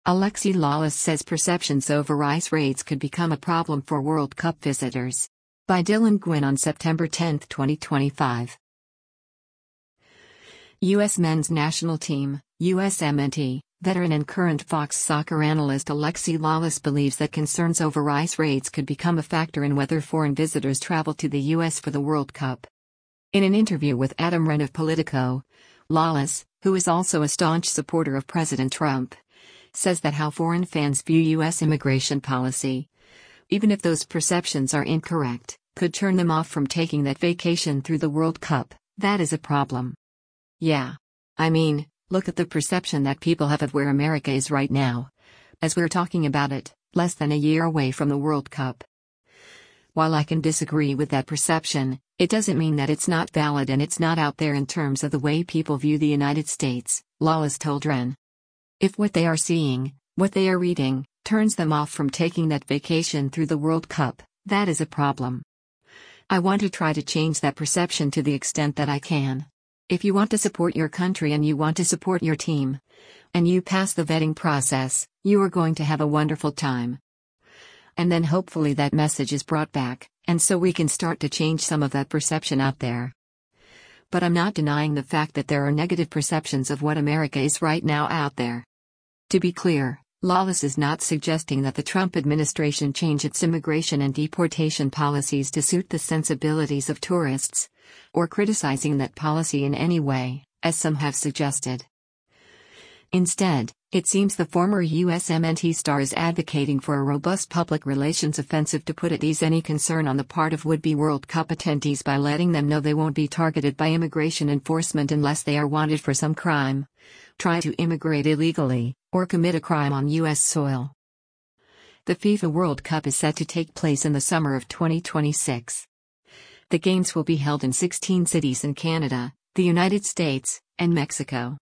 Alexi Lawless says perceptions over ICE raids could become a problem for World Cup visitors. By Dylan Gwynn on September 10, 2025. U.S. men's national team, USMNT, veteran and current Fox soccer analyst Alexi Lawless believes that concerns over ICE raids could become a factor in whether foreign visitors travel to the U.S. for the World Cup. In an interview with Adam Wren of Politico, Lawless, who is also a staunch supporter of President Trump, says that how foreign fans view U.S. immigration policy, even if those perceptions are incorrect, could turn them off from taking that vacation through the World Cup. That is a problem. Yeah. I mean, look at the perception that people have of where America is right now. As we're talking about it, less than a year away from the World Cup. While I can disagree with that perception, it doesn't mean that it's not valid and it's not out there in terms of the way people view the United States, Lawless told Wren. If what they are seeing, what they are reading, turns them off from taking that vacation through the World Cup, that is a problem. I want to try to change that perception to the extent that I can. If you want to support your country and you want to support your team, and you pass the vetting process, you are going to have a wonderful time. And then hopefully that message is brought back, and so we can start to change some of that perception out there. But I'm not denying the fact that there are negative perceptions of what America is right now out there. To be clear, Lawless is not suggesting that the Trump administration change its immigration and deportation policies to suit the sensibilities of tourists, or criticizing that policy in any way, as some have suggested. Instead, it seems the former USMNT star is advocating for a robust public relations offensive to put at ease any concern on the part of would-be World Cup attendees by letting them know they won't be targeted by immigration enforcement unless they are wanted for some crime, try to immigrate illegally, or commit a crime on U.S. soil. The FIFA World Cup is set to take place in the summer of 2026. The games will be held in 16 cities in Canada, the United States, and Mexico.